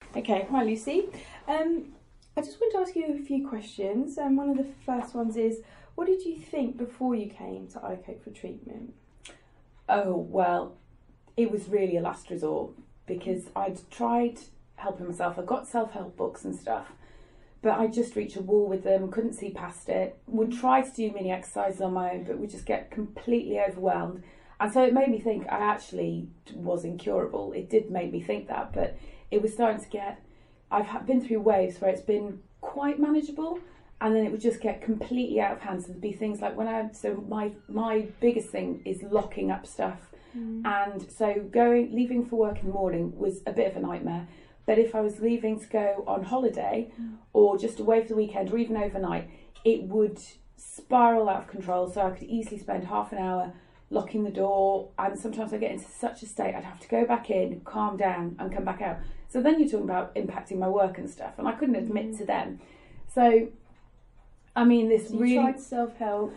Okay, hi Lucy. I just want to ask you a few questions. One of the first ones is, what did you think before you came to iCope for treatment? Oh, well, it was really a last resort because I'd tried helping myself. I got self-help books and stuff, but I just reached a wall with them, couldn't see past it, would try to do mini exercises on my own, but would just get completely overwhelmed. And so it made me think I actually was incurable. It did make me think that, but it was starting to get, I've been through waves where it's been quite manageable, and then it would just get completely out of hand. So there'd be things like my biggest thing is locking up stuff. And so leaving for work in the morning was a bit of a nightmare. But if I was leaving to go on holiday or just away for the weekend or even overnight, it would spiral out of control. So I could easily spend half an hour locking the door, and sometimes I get into such a state I'd have to go back in, calm down and come back out. So then you're talking about impacting my work and stuff, and I couldn't admit to them. So I mean, tried self-help.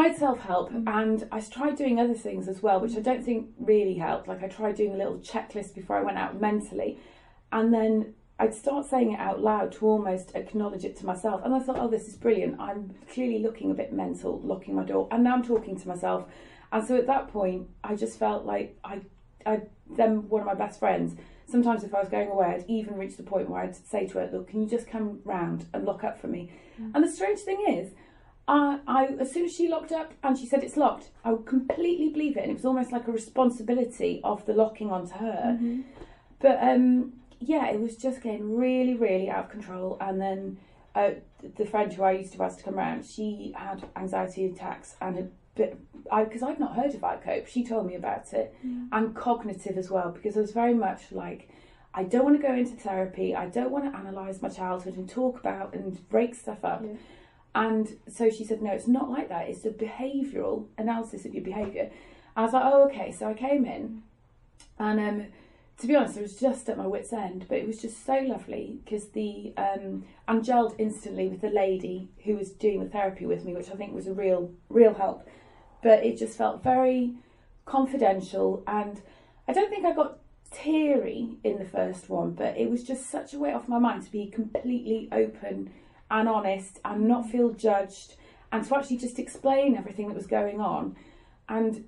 And I tried doing other things as well, which I don't think really helped. Like I tried doing a little checklist before I went out mentally, and then I'd start saying it out loud to almost acknowledge it to myself. And I thought, oh, this is brilliant. I'm clearly looking a bit mental, locking my door, and now I'm talking to myself. And so at that point, I just felt like then one of my best friends, sometimes if I was going away, I'd even reach the point where I'd say to her, look, can you just come round and lock up for me? And the strange thing is, I as soon as she locked up and she said it's locked, I would completely believe it. And it was almost like a responsibility of the locking onto her. But yeah, it was just getting really, really out of control. And then the friend who I used to ask to come around, she had anxiety attacks and because I'd not heard of iCope, she told me about it, and cognitive as well, because I was very much like, I don't want to go into therapy, I don't want to analyse my childhood and talk about and break stuff up. And so she said, no, it's not like that, it's a behavioural analysis of your behaviour. I was like, oh, okay. So I came in, and to be honest, I was just at my wit's end, but it was just so lovely because I gelled instantly with the lady who was doing the therapy with me, which I think was a real help. But it just felt very confidential, and I don't think I got teary in the first one, but it was just such a weight off my mind to be completely open and honest and not feel judged, and to actually just explain everything that was going on. And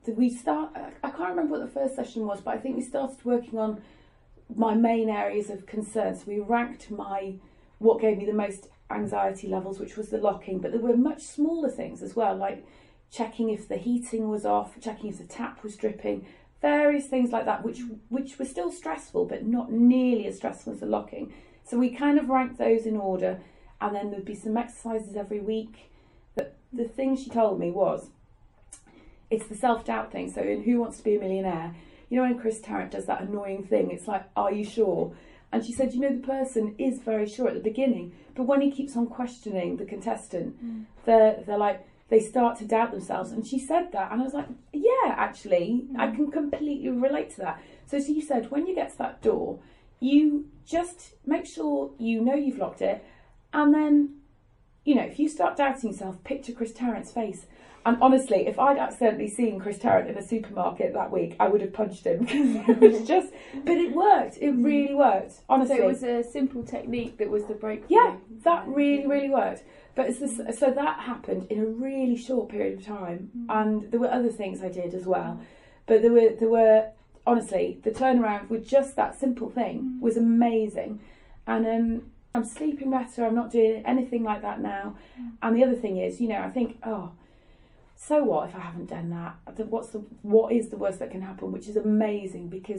I can't remember what the first session was, but I think we started working on my main areas of concern. So we ranked what gave me the most anxiety levels, which was the locking, but there were much smaller things as well, like checking if the heating was off, checking if the tap was dripping, various things like that, which were still stressful, but not nearly as stressful as the locking. So we kind of ranked those in order, and then there'd be some exercises every week. But the thing she told me was, it's the self-doubt thing. So in Who Wants to Be a Millionaire, you know when Chris Tarrant does that annoying thing, it's like, are you sure? And she said, the person is very sure at the beginning, but when he keeps on questioning the contestant, they're like, they start to doubt themselves. And she said that, and I was like, yeah, actually, I can completely relate to that. So she said, when you get to that door, you just make sure you've locked it, and then, if you start doubting yourself, picture Chris Tarrant's face. And honestly, if I'd accidentally seen Chris Tarrant in a supermarket that week, I would have punched him, because it was just, but it worked. It really worked, honestly. So it was a simple technique that was the breakthrough. Yeah, that really, really worked. But so that happened in a really short period of time, and there were other things I did as well. But there were honestly, the turnaround with just that simple thing was amazing. And I'm sleeping better. I'm not doing anything like that now. And the other thing is, I think, so what if I haven't done that? What is the worst that can happen? Which is amazing, because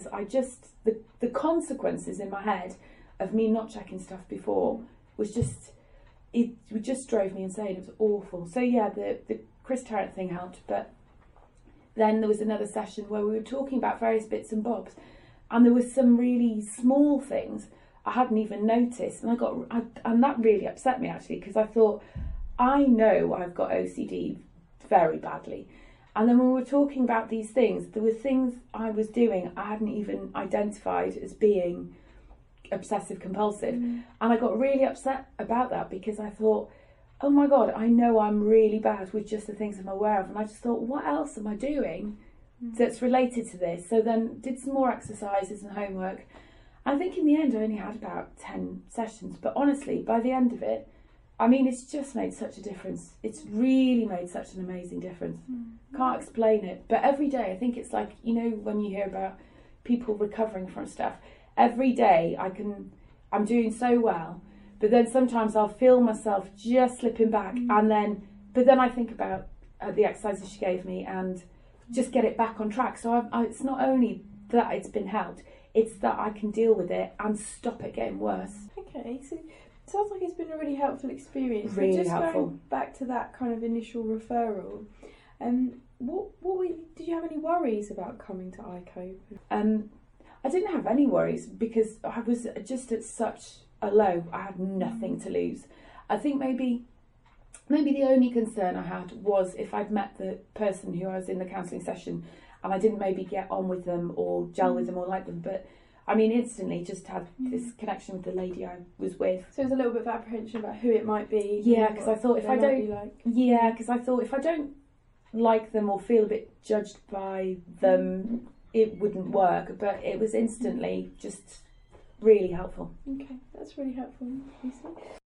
the consequences in my head of me not checking stuff before was just, it just drove me insane. It was awful. So yeah, the Chris Tarrant thing helped, but then there was another session where we were talking about various bits and bobs, and there was some really small things I hadn't even noticed, and that really upset me actually, because I thought, I know I've got OCD very badly. And then when we were talking about these things, there were things I was doing I hadn't even identified as being obsessive compulsive. And I got really upset about that, because I thought, oh my God, I know I'm really bad with just the things I'm aware of. And I just thought, what else am I doing that's related to this? So then did some more exercises and homework. I think in the end I only had about 10 sessions, but honestly, by the end of it, I mean, it's just made such a difference. It's really made such an amazing difference. Can't explain it. But every day, I think it's like, you know, when you hear about people recovering from stuff, every day I'm doing so well, but then sometimes I'll feel myself just slipping back, but then I think about the exercises she gave me and just get it back on track. So it's not only that it's been helped, it's that I can deal with it and stop it getting worse. Okay, so it sounds like it's been a really helpful experience. Really but just helpful. Going back to that kind of initial referral, did you have any worries about coming to iCope? I didn't have any worries because I was just at such a low. I had nothing to lose. I think maybe the only concern I had was if I'd met the person who I was in the counselling session and I didn't maybe get on with them or gel with them or like them. But I mean, instantly just had this connection with the lady I was with. So there's a little bit of apprehension about who it might be. Yeah, because I thought if I don't, if I don't like them or feel a bit judged by them, it wouldn't work. But it was instantly just really helpful. Okay, that's really helpful, Lucy.